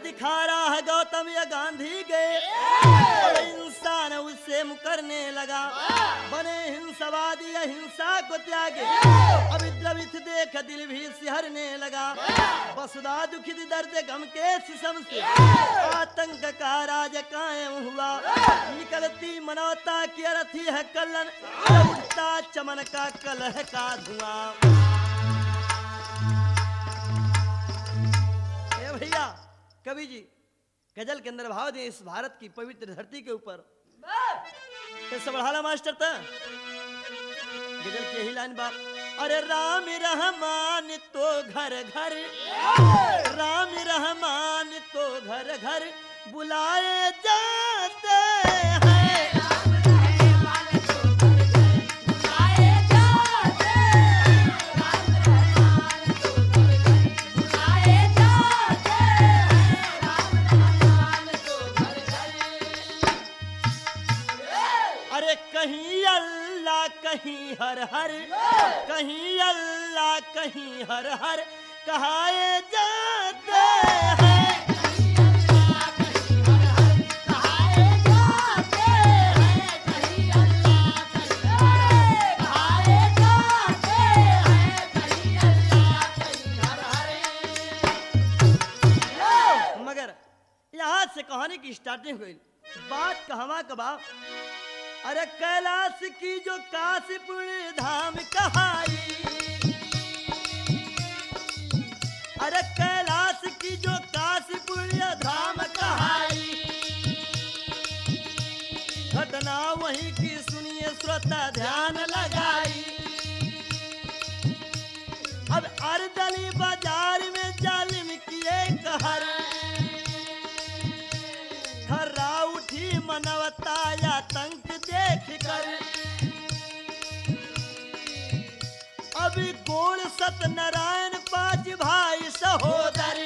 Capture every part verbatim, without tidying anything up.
दिखा रहा है गौतम या गांधी गए और इंसान उससे मुकरने लगा। बने हिंसावादी या हिंसा को त्यागे, अभी द्रवित देख दिल भी सिहरने लगा। वसुधा दुखित दर्द गम के सिसम से आतंक का राज कायम हुआ। निकलती मनौता की अरथी है कलन, उठता चमन का कलह का धुआं। भैया कवि जी गजल के अंदर भाव दिए इस भारत की पवित्र धरती के ऊपर। कैसे बढ़ाला मास्टर था गजल की यही लाइन बाप। अरे राम रहमान तो घर घर, राम रहमान तो घर घर बुलाए जाते हैं। कहीं अल्लाह कहीं हर हर, कहीं अल्लाह कहीं हर हर कहाए जाते हैं। कहीं अल्लाह कहीं हर हर कहाए जाते हैं। मगर यहाँ से कहानी की स्टार्टिंग हुई। बात कहवा कबा, अरे कैलाश की जो काशीपुर धाम कहाई, अरे कैलाश की जो काशीपुर धाम कहाई, घटना वहीं की सुनिए श्रोता ध्यान लगाई। अब अर्दली बाजार में जालिम किए कहर, थर्रा उठी मनवता या तंक देख कर। अभी गोड़ सत्यनारायण पांच भाई सहोदर,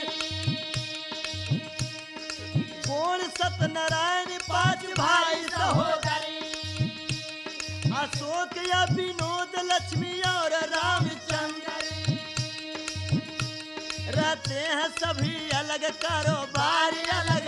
गोड़ सत्यनारायण पांच भाई सहोदर। अशोक या विनोद लक्ष्मी और रामचंद्र रहते हैं सभी अलग कारोबार अलग।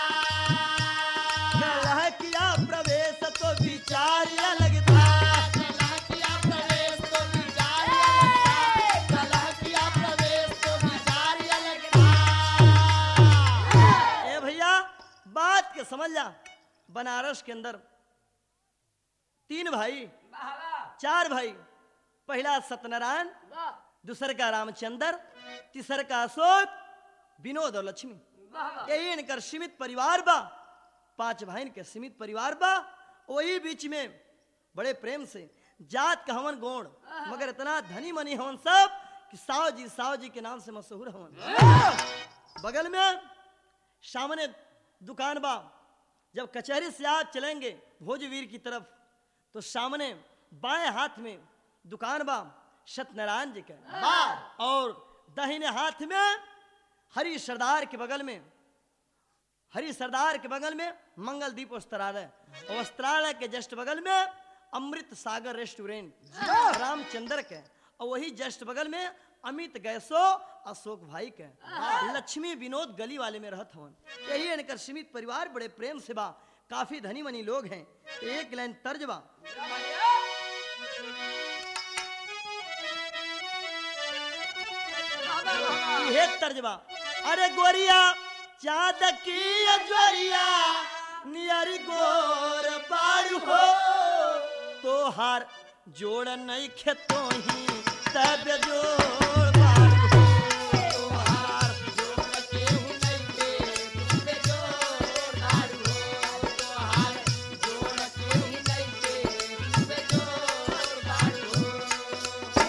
कलह किया प्रवेश तो विचार अलग था, कलह किया प्रवेश तो विचार अलग था, कलह किया प्रवेश तो विचार अलग था। ए भैया बात के समझ जा। बनारस के अंदर तीन भाई चार भाई, पहला सत्यनारायण, दूसर का रामचंद्र, तीसर का अशोक, विनोद और लक्ष्मी। यही इनकर सीमित परिवार बा। पांच भाई के सीमित परिवार बा। वही बीच में बड़े प्रेम से जात का हवन गोण, मगर इतना धनी मनी हवन सब कि साव जी साव जी के नाम से मशहूर हवन। बगल में सामने दुकान बा। जब कचहरी से आप चलेंगे भोजवीर की तरफ तो सामने बाएं हाथ में दुकान बा सत्यनारायण जी का, और दाहिने हाथ में हरि सरदार के बगल में हरि सरदार के बगल में मंगलदीप वस्त्रालय, वस्त्रालय के जस्ट बगल में अमृत सागर रेस्टोरेंट रामचंद्र के, और वही जस्ट बगल में अमित गैसो अशोक भाई के। लक्ष्मी विनोद गली वाले में रहत हवन। यही इनकर सीमित परिवार बड़े प्रेम से बा। काफी धनी मनी लोग हैं। एक लाइन तर्ज बा। ये तर्ज बा। अरे गोरिया चाँद की अजवरिया नियर गोर बारू हो, तो हार जोड़ नहीं खेतो ही तब जोड़ बारू हो, तो हार जोड़ के नहीं के तब जोड़ बारू हो, तो हार जोड़ के नहीं के तब जोड़ बारू हो।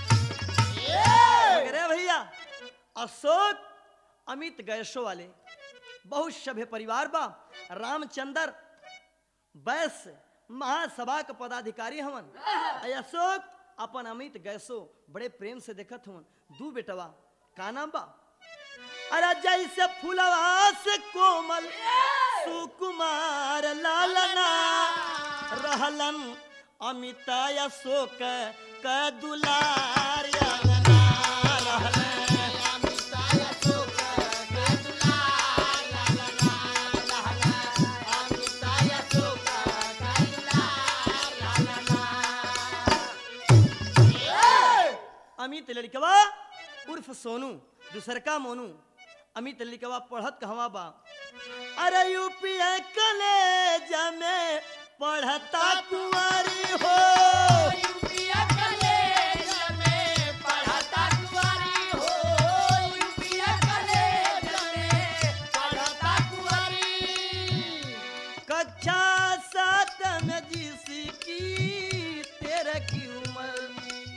ये भैया अशोक अमित गैसो वाले बहुत सभ्य परिवार बा। रामचंद्र वैश्य महासभा के पदाधिकारी हवन। अशोक अपन अमित गैसो बड़े प्रेम से देखत हवन। दू बेटवा का नाम बा। अरे जैसे फुलवा से कोमल सुकुमार लालना रहलन अमित अशोक का दुलार रहलन। उर्फ सोनू दूसर का मोनू अमित लिखवा पढ़त कहवा बा अरे यूपीए कॉलेज में पढ़ता कुंवारी हो यूपीए कॉलेज में पढ़ता कुंवारी हो यूपीए कॉलेज में पढ़ता कुंवारी कक्षा सात में जिसकी तेरह की उम्र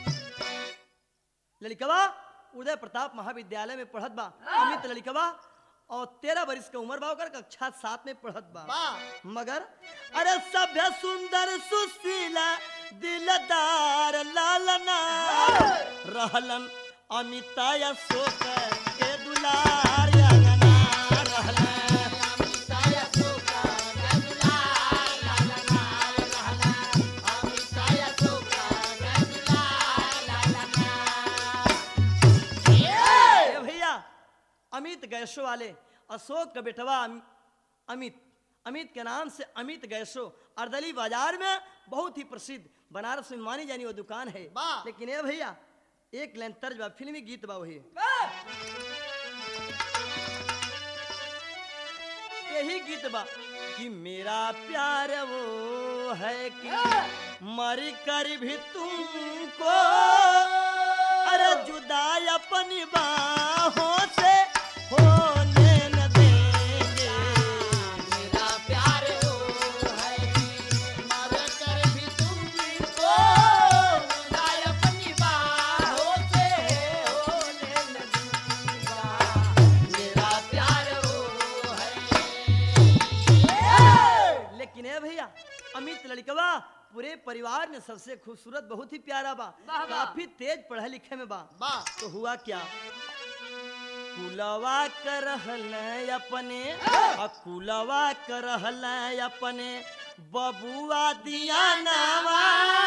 लड़कवा उदय प्रताप महाविद्यालय में पढ़त बा अमित लड़कवा और तेरह वर्ष का उम्र बा ओकर कक्षा सात में पढ़त बा मगर अरे सभ्य सुंदर सुशीला दिलदार लालना रहलन अमिता अशोक के दुलार अंगना रहलन अमिता अशोक के दुलार लालना रहलन अमिता अशोक के दुलार लालना ए भैया अमित गैसो वाले अशोक का बेटवा अम- अमित अमित के नाम से अमित गैसो अर्दली बाजार में बहुत ही प्रसिद्ध बनारस में मानी जानी वो दुकान है वाह। लेकिन ए भैया एक लाइन तर्ज बा फिल्मी गीत बा वही यही गीत बा कि मेरा प्यार वो है कि मर कर भी तुमको अरे जुदा अपनी बाहों से होने न देंगे मेरा प्यार वो है कि मर कर भी तुमको खुदाई अपनी बाहों से होने न दूंगा मेरा प्यार वो है लेकिन ए भैया अमित लड़कवा पूरे परिवार में सबसे खूबसूरत बहुत ही प्यारा बा वाह, वाह। काफी तेज पढ़े लिखे में बा वाह। तो हुआ क्या कुलवा कर रहल अपने आ कुलवा कर रहल अपने बबुआ दिया नावा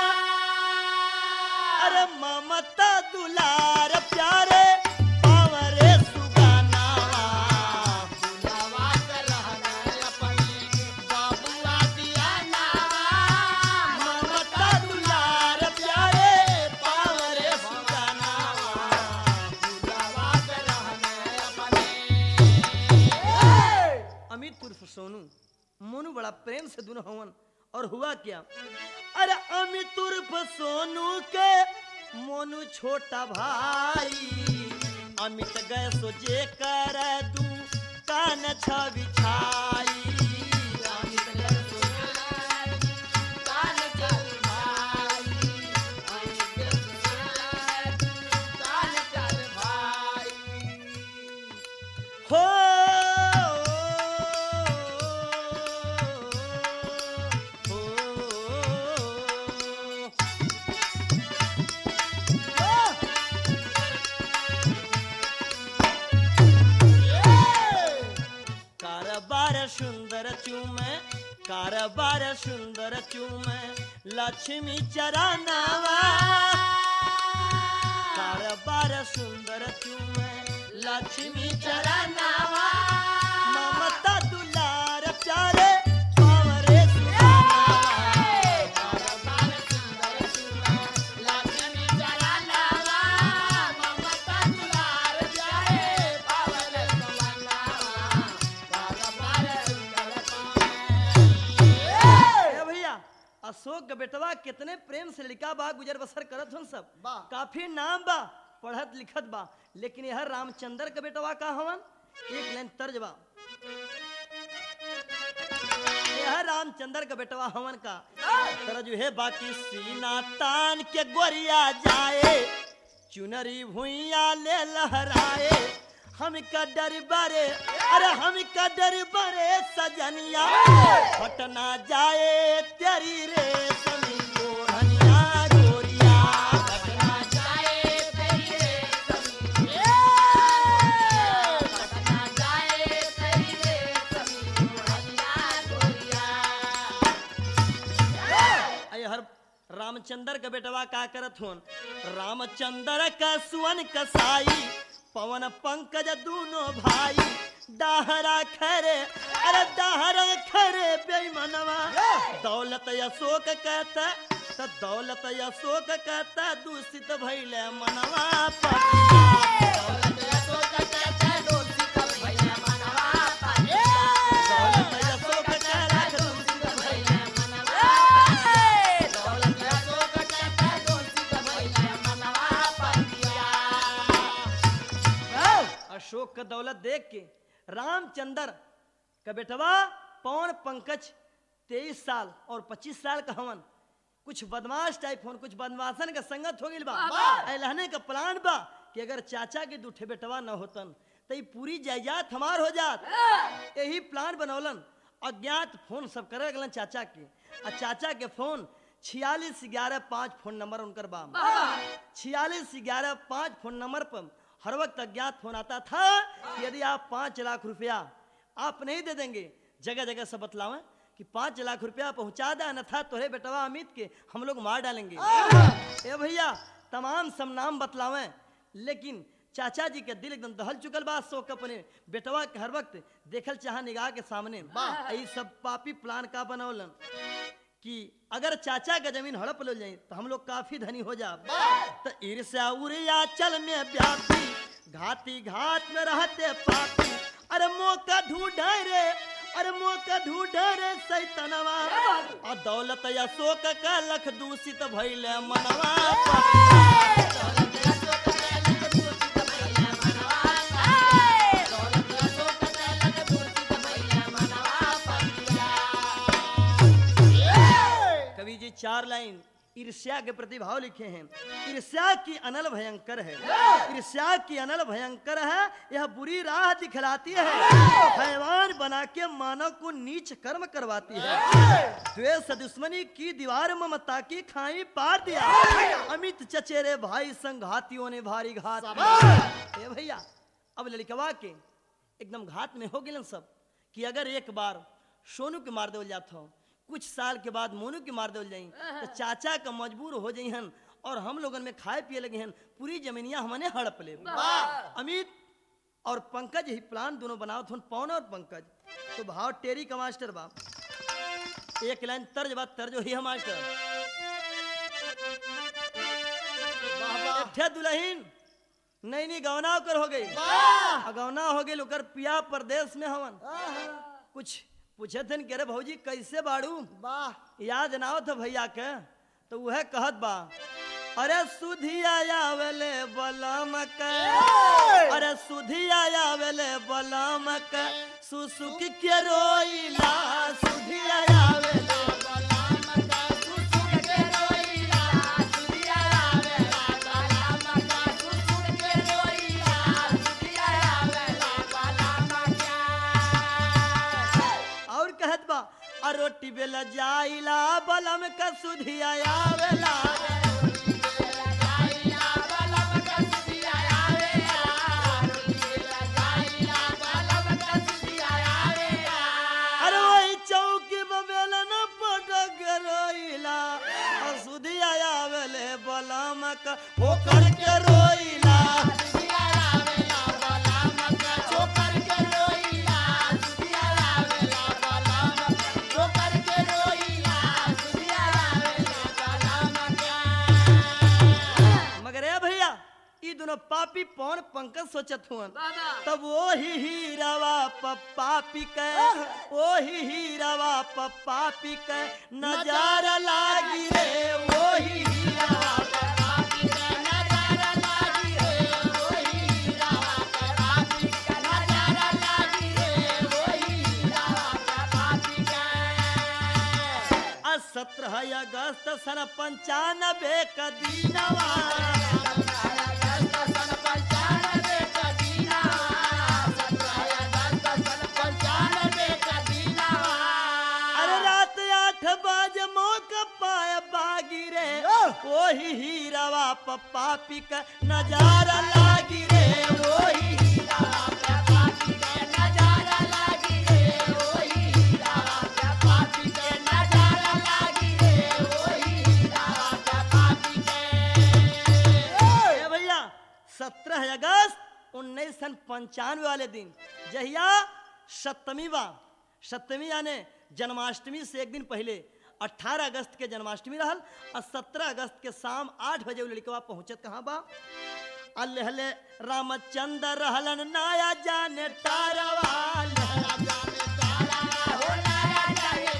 अरे ममता दुलार प्यारे पावरे सुगानावा बुलावा कर रहना अपने बाबुआ दिया नावा ममता दुलार प्यारे पावरे सुगानावा बुलावा कर रहना अपने अमित उर्फ सोनू मोनू बड़ा प्रेम से दोनों हवन और हुआ क्या अरे अमित उर्फ सोनू के मोनू छोटा भाई अमित गए सोचे कर दू कान छवि छाई अमित घर सुनाई कान चल भाई अमित घर सुनाई कान चल भाई हो कारबार सुंदर चूमे कारबार सुंदर चूमे लक्ष्मी चरनावा कारबार सुंदर चूमे लक्ष्मी चरनावा ममता दुलार प्यारे पावरे सुगानावा कारबार सुंदर सुंदर लक्ष्मी चरनावा ममता दुलार जाए पावन सुगानावा कारबार सुंदर ए भैया अशोक का बेटवा कितने प्रेम से लड़का बा गुजर बसर करत हन सब बा। काफी नाम बा पढ़त लिखत बा लेकिन यह रामचंद्र का बेटवा का हवन एक लाइन तर्ज बा यह रामचंद्र का बेटवा हवन का तरज है बाकी सीना तान के गोरिया जाए चुनरी भुइया ले लहराए हम का डर बरे अरे हम का डर बरे सजनिया फटना जाए तेरी रे समी ओढ़निया गोरिया पटना जाए तेरी रे समी पटना जाए तेरी रे समी हरिया गोरिया अय हर रामचंद्र का बेटवा का करत होन रामचंद्र का सुवन कसाई पवन पंकज दोनों भाई दाहरा खरे अरे दाहरा खरे बेईमानवा दौलत अशोक कहता तो दौलत अशोक कहता दूषित भइले मनवा पटिया अशोक का दौलत देख के रामचंद्र का बेटवा पवन पंकज तेईस साल और पच्चीस साल का हवन कुछ बदमाश टाइप होन कुछ बदमाशन का संगत हो गई बा ऐलहने का प्लान बा कि अगर चाचा के दूठे बेटवा न होतन तो ये पूरी जायदाद हमार हो जात। यही प्लान बनौलन। अज्ञात फोन सब करे लगलन चाचा के और चाचा के फोन छियालीस ग्यारह पाँच फोन नंबर उनकर बा। छियालीस ग्यारह पाँच फोन नंबर पर हर वक्त अज्ञात फोन आता था कि यदि आप पाँच लाख रुपया आप नहीं दे देंगे जगह जगह से बतलावें कि पाँच लाख रुपया पहुंचा दे न था तोरे बेटवा अमित के हम लोग मार डालेंगे। ए भैया तमाम सब नाम बतलावें लेकिन चाचा जी के दिल एकदम दहल चुकल बा। शोक अपने बेटवा के हर वक्त देखल चाह निगाह के सामने यही सब पापी प्लान का बनौलन कि अगर चाचा का जमीन हड़प लो जाए तो हम लोग काफी धनी हो जा। तो ईर्ष्या उरिया चल में व्यापी घाती घाट में रहते पापी अरे मौका ढूंढे रे अरे मौका ढूंढे रे सैतनवा और दौलत अशोक का लख दूषित भइले मनवा कवि जी चार लाइन ईर्ष्या के प्रतिभाव लिखे हैं। ईर्ष्या की अनल भयंकर है ईर्ष्या की अनल भयंकर है यह बुरी राह दिखलाती है हैवान बना के मानव को नीच कर्म करवाती है। द्वेष दुश्मनी की दीवार ममता की खाई पार दिया अमित चचेरे भाई संघातियों ने भारी घात ए भैया अब लड़कवा के एकदम घात में हो गए सब कि अगर एक बार सोनू के मार दे जाता हो कुछ साल के बाद मोनू के मार दे जाई तो चाचा का मजबूर हो जाई हन और हम लोगन में खाए पिए लगे हन पूरी जमीनिया हमने हड़प ले। अमित और पंकज ही प्लान दोनों बनाओ थे पवन और पंकज तो भाव टेरी का मास्टर बा एक लाइन तर्ज बात तर्ज ही है मास्टर ठे दुल्हन नहीं नहीं गौना कर हो गई गौना हो गई लोकर पिया प्रदेश में हवन कुछ पूछे थे कि अरे भौजी कैसे बाड़ू वाह याद ना हो था भैया के तो वह कहत बा अरे सुधिया आवेले बलम के अरे सुधिया आवेले बलम के सुसुक के रोइला सुधिया आवेले बलम के सुसुक के रोइला सुधिया आवेले बलम के सुसुक के रोइला सुधिया आवेले बलम के और कहत बा आ रोटी बेला जाइला बलम का सुधिया आवेला अरे वही चौकी बेला न पटक रोइला सुधिया आवेले बलम का होकर के रोइला दोनों पापी पौन पंकज सोचत हुआ तब वो ही हीरावा पापी के वो ही हीरावा पापी के नजारा लागी रे वो ही हीरावा पापी के नजारा लागी रे वो ही हीरावा पापी के नजारा लागी रे वो ही हीरावा पापी के सत्रह अगस्त सन पंचानबे का दीनवा वही हीरावा पापी का नजारा लागी रे वही हीरावा पापी का नजारा लागी रे वही हीरावा पापी का नजारा लागी रे वही हीरावा पापी के भैया सत्रह अगस्त उन्नीस सौ पंचानवे वाले दिन जहिया सप्तमी बा सप्तमी यानी जन्माष्टमी से एक दिन पहले अठारह अगस्त के जन्माष्टमी रहल और सत्रह अगस्त के शाम आठ बजे लड़कवा पहुंचत कहाँ बा अल्हले रामचंद्र रहलन नाया जाने तारवा लहरा जाने तारवा हो नाया जाने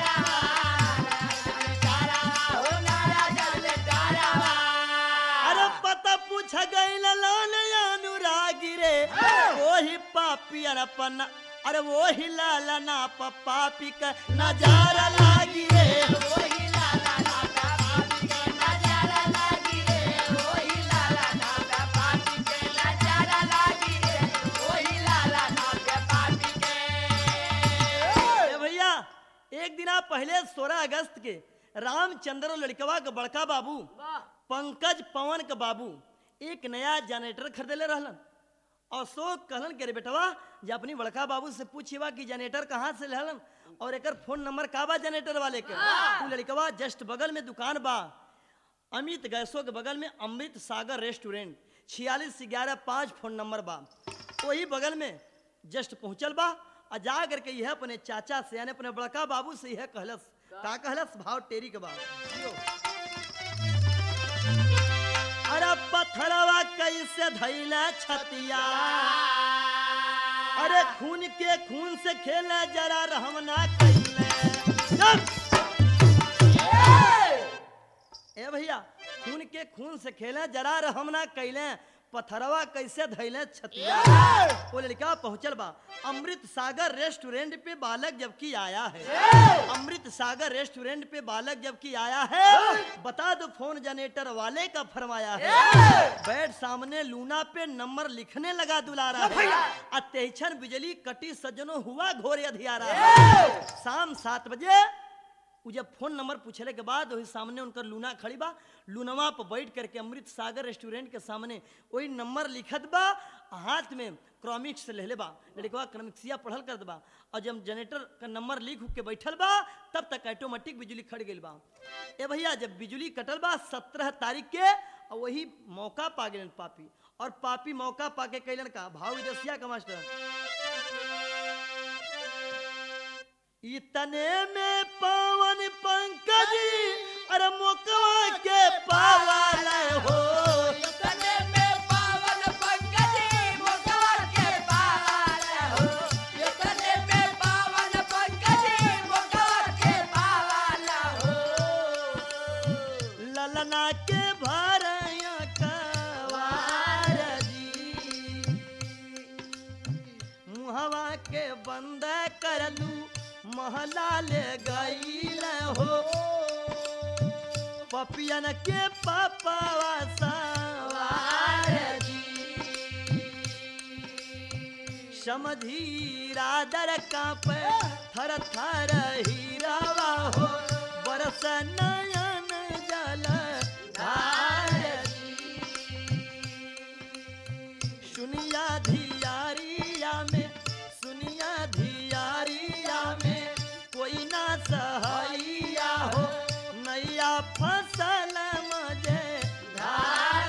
तारवा हो नाया जाने तारवा अरे पता पूछ गइल लाल अनुरागी रे वो ही पापी अपन अरे वो ही लाला ना प पापी का नजारा लागी रे वही लाला नागा पापी के नजारा लागी रे वही लाला नागा पापी के नजारा लागी रे वही लाला नागा पापी के ए भैया एक दिन आप पहले सोलह अगस्त के रामचंद्र और लड़कवा का बड़का बाबू वाह पंकज पवन का बाबू एक नया जनरेटर खरीदले रहलन। अशोक कहलन के रे बेटवा जे अपनी बड़का बाबू से पूछिवा कि जनरेटर कहाँ से लेहलन और एकर फोन नंबर का बा जनरेटर वाले के। तू लड़कवा जस्ट बगल में दुकान बा अमित गैसो के बगल में अमृत सागर रेस्टोरेंट छियालीस ग्यारह पाँच फोन नंबर बा वही बगल में जस्ट पहुंचल बा और जा करके यह अपने चाचा से यानी अपने बड़का बाबू से यह कहलस का कहलस भाव टेरी के बाद अरे पत्थरवा कैसे धैला छतिया अरे खून के खून से खेले जरा रहम ना कैले ए भैया खून के खून से खेले जरा रहम ना कैले पत्थरवा कैसे धैले छतिया वो लड़का पहुंचल बा अमृत सागर रेस्टोरेंट पे बालक जबकि आया है अमृत सागर रेस्टोरेंट पे बालक जबकि आया है बता दो फोन जनरेटर वाले का फरमाया है बैठ सामने लूना पे नंबर लिखने लगा दुलारा है अत्यक्षण बिजली कटी सज्जनों हुआ घोर अधियारा शाम सात बजे उ जब फोन नंबर पूछले के बाद वही सामने उनकर लूना खड़ी बा लूनवा पर बैठ करके अमृत सागर रेस्टोरेंट के सामने वही नंबर लिखत बा हाथ में क्रॉमिक्स ले ले बा लड़कवा क्रॉमिक्सिया पढ़ल कर बा और जब जनरेटर का नंबर लिख के बैठल बा तब तक ऑटोमेटिक बिजली खड़ गई बा। ए भैया जब बिजली कटल बा सत्रह तारीख के और वही मौका पा गए पापी और पापी मौका पाके कैलन का भाव विदेशिया का मास्टर इतने में पवन पंकज अरे मोकवा के पावाल हो इतने में पावन पंकज मोकवा के पावाल हो इतने में पावन पंकज मोकवा के पावाल हो ललना के भरया कवार जी मुहवा के बंद कर लू महला ले गईल हो पपियन के पापावा सवार जी समझी रादर कांप थर थर हीरावा हो बरस नयन जल धार जी सुनिया धियारिया में सुनिया धियारिया में कोई ना सहाइया हो नैया फसल मजे धार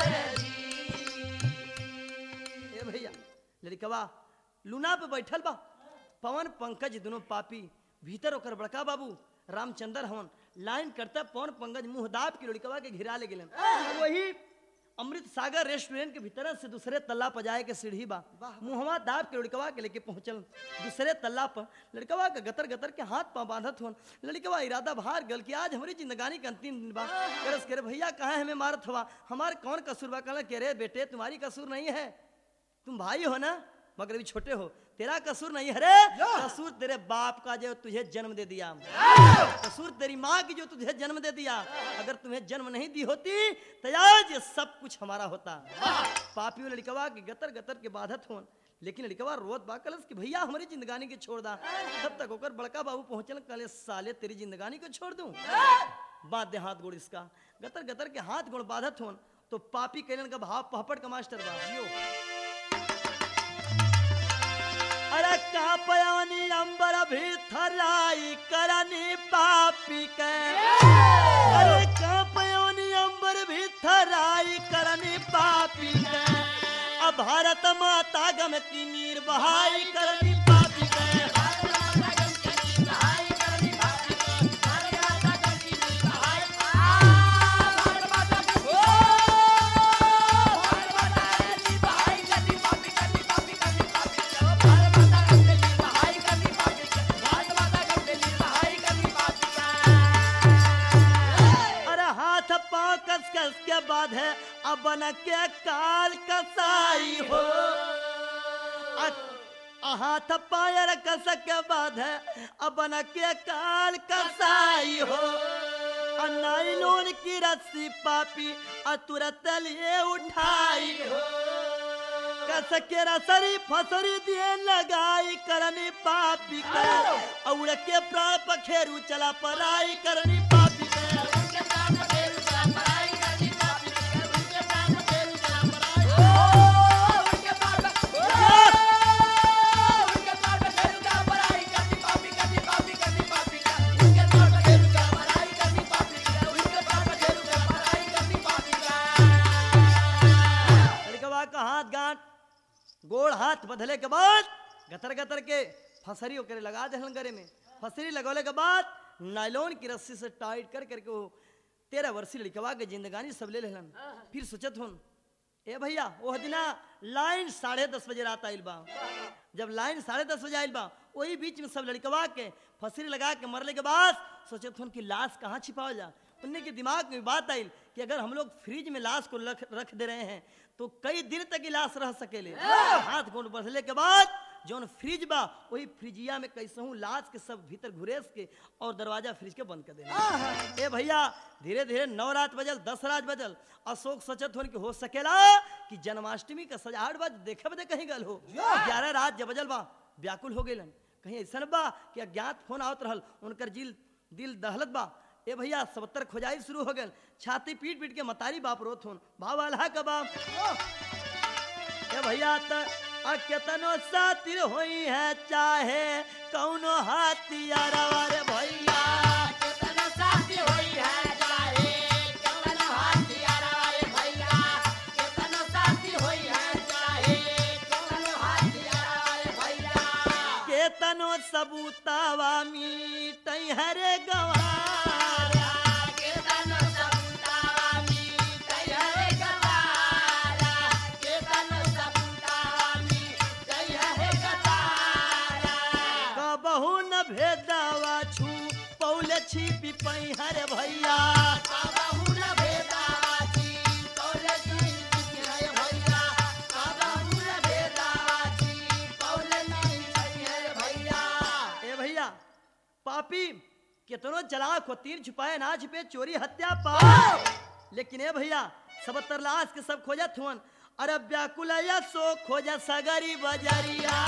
ए भैया लड़कवा लूना पे बैठल बा पवन पंकज दोनों पापी भीतर होकर बड़का बाबू रामचंद्र हवन लाइन करता पवन पंकज मुंह दाब के लड़कवा के घिरा ले गेलन वही अमृत सागर रेस्टोरेंट के भीतर से दूसरे तल्ला पर जाए के सीढ़ी बा मुहवा दाब के लड़कवा के लेके पहुंचल दूसरे तल्ला पर लड़कवा के गतर गतर के हाथ पांव बांधत होन लड़कवा इरादा बाहर गल कि आज हमारी जिंदगानी का अंतिम दिन बा करस करे भैया कहाँ हमें मारत हुआ हमारे कौन कसूर बा कहला के रे बेटे तुम्हारी कसूर नहीं है तुम भाई हो ना मगर अभी छोटे हो तेरा कसूर नहीं है रे कसूर तेरे बाप का जो तुझे जन्म दे दिया कसूर तेरी माँ की जो तुझे जन्म दे दिया अगर तुम्हें जन्म नहीं दी होती तो आज ये सब कुछ हमारा होता। पापी लड़कवा की गतर गतर के बाधत होन लेकिन लड़कवा रोत बाकलस कि भैया हमारी जिंदगानी के छोड़ दा तब तक होकर बड़का बाबू पहुंचल कहले साले तेरी जिंदगानी को छोड़ दूं बात दे हाथ गोड़ इसका गतर गतर के हाथ गोड़ बाधत होन तो पापी कहलन का भाव पहपट का मास्टर बाबू अरे का पयानी अंबर भी थराई करनी पापी के अरे का पयानी अंबर भी थराई करनी पापी के अब भारत माता गम की नीर बहाई करनी पापी के के बाद है अब बन के काल कसाई हो हाथ पायर कस के बाद अब बन के काल कसाई हो नाइलोन की रस्सी पापी आ तुरंत लिए उठाई हो कस के रसरी फसरी दिए लगाई करनी पापी कर उड़ के प्राण पखेरु चला पराई करनी पापी कर उनके प्राण पखेरु चला पराई करनी पापी कर उनके प्राण पखेरु चला पराई ओ उनके प्राण उनके प्राण पखेरु चला पराई करनी पापी करनी पापी करनी पापी कर उनके प्राण पखेरु चला पराई करनी पापी कर उनके प्राण पखेरु चला पराई करनी पापी कर लड़कवा का हाथ गांठ गोड़ हाथ बदले के बाद गतर गतर के फसरी करे लगा दे गरे में फसरी लगौले के बाद नायलॉन की रस्सी से टाइट कर करके वो तेरह वर्षीय लड़कवा के जिंदगानी सब ले लेलन फिर सोचत हुन ए भैया वो दिना लाइन साढ़े दस बजे रात आइल बा जब लाइन साढ़े दस बजे आइल बा वही बीच में सब लड़कवा के फसरी लगा के मरले के बाद सोचत हुन कि लाश कहाँ छिपावल जा उन्हें के दिमाग में बात आई कि अगर हम लोग फ्रिज में लाश को रख रख दे रहे हैं तो कई दिन तक ही लाश रह सकेले हाथ गोड़ बढ़ले के बाद जौन फ्रिज बा वही फ्रिजिया में कैसे हूँ लाश के सब भीतर घुरेस के और दरवाजा फ्रिज के बंद कर देना ए भैया धीरे धीरे नौ रात बजल दस रात बजल अशोक सचत हो कि हो सकेला कि जन्माष्टमी का सजावट बज देखे बदे कहीं गल हो ग्यारह रात जब बजल बा व्याकुल हो गए कहीं ऐसा बा कि अज्ञात फोन आवत रहल उनकर दिल दिल दहलत बा ए भैया सबतर खोजाई शुरू हो गए छाती पीट पीट के मतारी बाप रोत होन भाव आल्हा का बाप ए भैया त केतनो सातिर होई है चाहे कौनो हाथियार रे भैया केतनो साथी होई है चाहे केतनो हाथियार रे भैया केतनो साथी होई है चाहे केतनो हाथियार रे भैया केतनो सबूतावा मीटई हरे गवारा केतनो सबूतावा मीटई हरे गवारा केतनो सबूतावा मीटई हरे गवारा कबहू न भेदावा छू पौले छिपी पई हरे भैया कबहू न भेदावा छी पौले छिपी हरे भैया कबहू न भेदावा छी पौले नहीं छी हरे भैया ए भैया पापी कितनो चलाक हो तीर छुपाए ना छुपे चोरी हत्या पा लेकिन ए भैया सब तरलाश के सब खोजत हुन अरे व्याकुल या सो खोजा सगरी बजरिया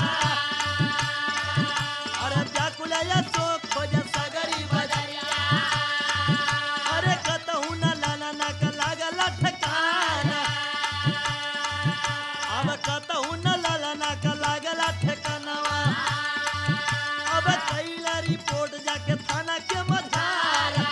अरे व्याकुल या सो खोजा सगरी बजरिया अरे कतहू न लाना ना का लागल ठिकाना अब कतहू न लाला ना का लागल ठिकानवा अब कैला रिपोर्ट जाके थाना के मधारा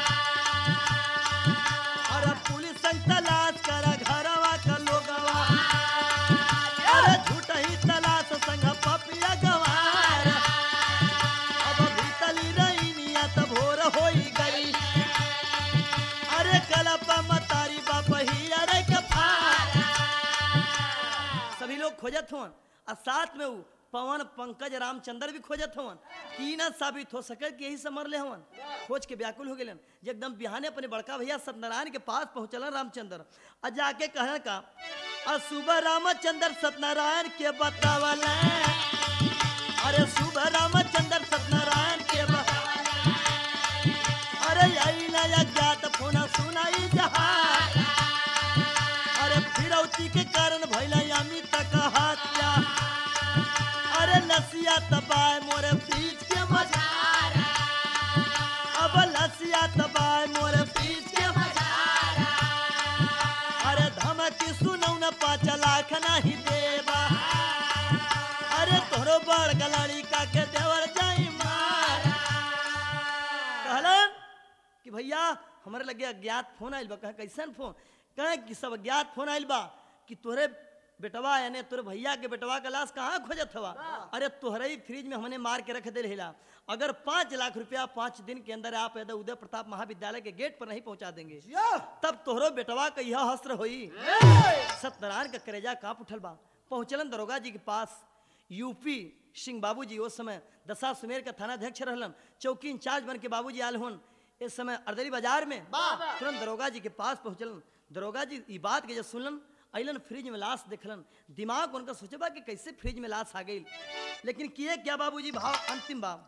अरे पुलिस संग तलाश कर घरवा का लोगवा अरे झूठ ही तलाश संग पपिया गवार अब भीतली रही नियत भोर होई गई अरे कलपा मतारी बाप ही अरे के फार सभी लोग खोजत हुन और साथ में वो पवन पंकज रामचंद्र भी खोजत हवन की न साबित हो सके कि यही से मरले हवन खोज के व्याकुल हो गए एकदम बिहाने अपने बड़का भैया सत्यनारायण के पास पहुंचल रामचंद्र और जाके कहन का सुबह रामचंद्र सत्यनारायण के बतावल अरे सुबह रामचंद्र सत्यनारायण के बतावल अरे यही नया ज्ञात फोना सुनाई जहां अरे फिरौती के कारण भैला अमित का हत्या अरे लसिया तबाय मोरे फ्रीज के मझारा अब लसिया तबाय मोरे फ्रीज के मझारा अरे धमकी सुनौ न पाँच लाख नहीं देवा अरे तोरो बड़ गलाड़ी का के देवर जाई मारा कहलन कि भैया हमारे लगे अज्ञात फोन आइल बा कह कैसन फोन कहे कि सब अज्ञात फोन आइल बा कि तोरे बेटवा यानी तोरे भैया के बेटवा का लाश कहाँ खोजत हवा अरे तोहरे ही फ्रिज में हमने मार के रख दे हिला अगर पाँच लाख रुपया पाँच दिन के अंदर आप यदि उदय प्रताप महाविद्यालय के गेट पर नहीं पहुंचा देंगे तब तोहरो बेटवा का यह हस्त्र होई सत्यनारायण का करेजा कांप उठल बा पहुंचलन दरोगा जी के पास यूपी सिंह बाबूजी उस समय दशा सुमेर का थानाध्यक्ष रहलन चौकी इंचार्ज बन के बाबूजी आल हुन इस समय अर्दली बाजार में तुरंत दरोगा जी के पास पहुंचलन दरोगा जी ये बात के जब सुनलन अलन फ्रिज में लाश देखलन, दिमाग उनका सोचबा कि कैसे फ्रिज में लाश आ गई। लेकिन किए क्या बाबूजी, भाव अंतिम भाव।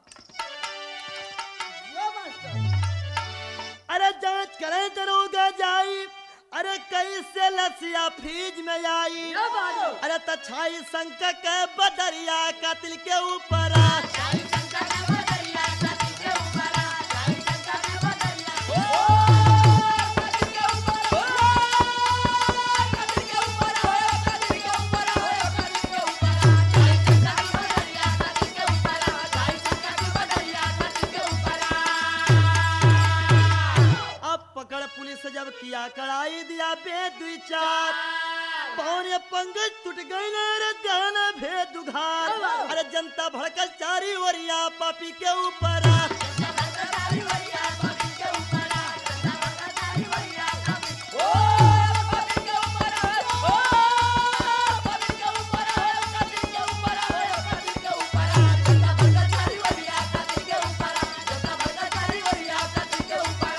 यो मास्टर अरे जांच करे दरोगा जाई, अरे कैसे लसिया फ्रिज में आई। यो बाबू अरे तछाई शंकर के बदरिया कातिल के ऊपर आ। जाई शंकर के बदरिया कति के ऊपर आ, जाई शंकर के बदरिया ओ कति के ऊपर हो, कति के ऊपर हो, कति के ऊपर हो, कति के ऊपर आ, जाई शंकर के बदरिया कति के ऊपर आ, जाई शंकर के बदरिया कति के ऊपर आ। अब पकड़ पुलिस जब किया कड़ाई दिया बेद दुई चार, पौने पंगज टूट गई न रे जाना भेद दुघार। अरे जनता भड़कल चारी ओरिया पापी के ऊपर आ। तारी वरिया कति के ऊपर आ, तारी वरिया कति ओ कति के ऊपर आ, ओ कति के ऊपर आ, कति के ऊपर आ, कति के ऊपर आ, जनता भड़कल तारी वरिया कति के ऊपर आ, जनता भड़कल तारी वरिया कति के ऊपर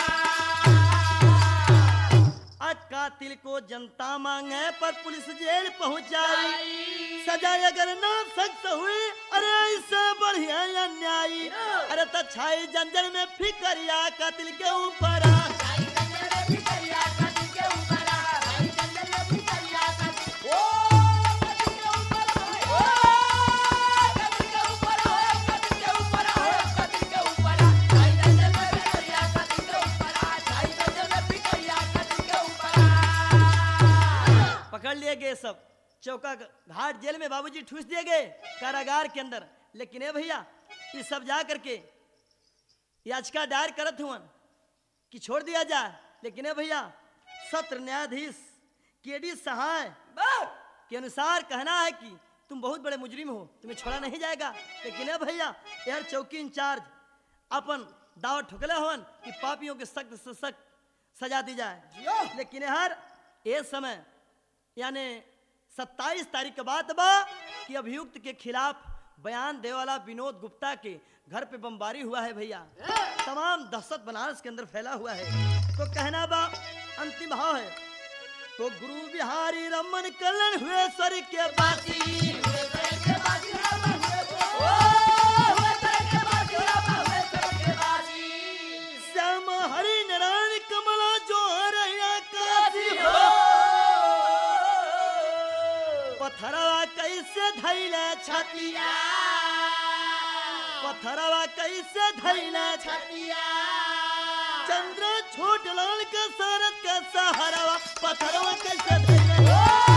आ। आज कातिल को जनता मांगे पर पुलिस जेल पहुंचाई। सजा अगर ना सख्त हुई, अरे इससे बढ़िया अन्यायी। अरे तछाई जंजर में फिकरिया कातिल के ऊपर आ। जाई जंगल में भितरिया कति के ऊपर आ, जाई जंगल में भितरिया कति ओ कति के ऊपर आ, ओ कति के ऊपर आ, कति के ऊपर आ, कति के ऊपर आ, जाई जंगल में भितरिया कति के ऊपर आ, जाई जंगल में भितरिया कति के ऊपर आ। पकड़ लिए गए सब, चौका घाट जेल में बाबूजी ठूस दिए गए कारागार के अंदर। लेकिन ए भैया ये सब जा करके याचिका दायर करत हुआ कि छोड़ दिया जाए। लेकिन ए भैया सत्र न्यायाधीश के डी सहाय के अनुसार कहना है कि तुम बहुत बड़े मुजरिम हो, तुम्हें छोड़ा नहीं जाएगा। लेकिन ए भैया यार चौकी इंचार्ज अपन दावा ठुकले हवन कि पापियों के सख्त से सख्त सजा दी जाए। लेकिन हर ये समय यानी सत्ताईस तारीख के बाद बा कि अभियुक्त के खिलाफ बयान दे वाला विनोद गुप्ता के घर पे बमबारी हुआ है भैया। तमाम दहशत बनारस के अंदर फैला हुआ है। तो कहना बा अंतिम भाव है, तो गुरु बिहारी रमन कलन हुए स्वर के बासी। हुए सर के बाजी रामा हुए ओ हुए सर के बाजी रामा हुए सर के बाजी श्याम हरि नारायण कमला जो हरया काशी हो। पत्थरवा कैसे धैले छतिया, पत्थरवा कैसे धैले छतिया चंद्र छोट लाल का सरत का सहारवा। पत्थरवा कैसे धैले